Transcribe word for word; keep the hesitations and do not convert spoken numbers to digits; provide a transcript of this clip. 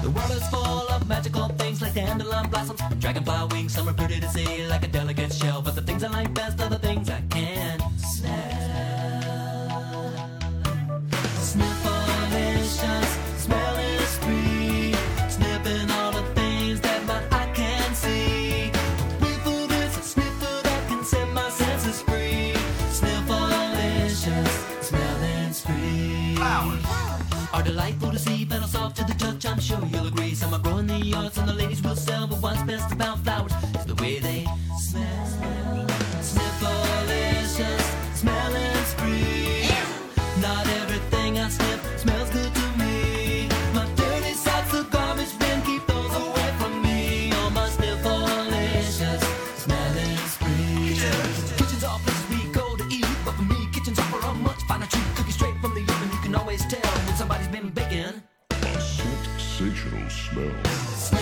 The world is full of magical things like dandelion blossoms, dragonfly wings. Some are pretty to see, like a delicate shell. But the things I like best are the things I can smell. Sniffalicious, smell is free. Sniffing all the things that my eye can see. Whiffle this, a sniffer that can set my senses free. Sniffalicious, smelling spree. Flowers are delightful to see, but soft to the touch, I'm sure you'll agree. Some are growing in the yards and the ladies will sell. But what's best about flowers is the way they smell. Sniffalicious, smelling spree. Not everything I sniff smells good to me. My dirty socks of garbage bin, keep those away from me. Oh, my sniffalicious, smelling spree. Kitchen's all places we go to eat, but for me, kitchen's offer a much finer treat. Cookies straight from the oven, you can always tell when somebody's been baking. A sensational smell.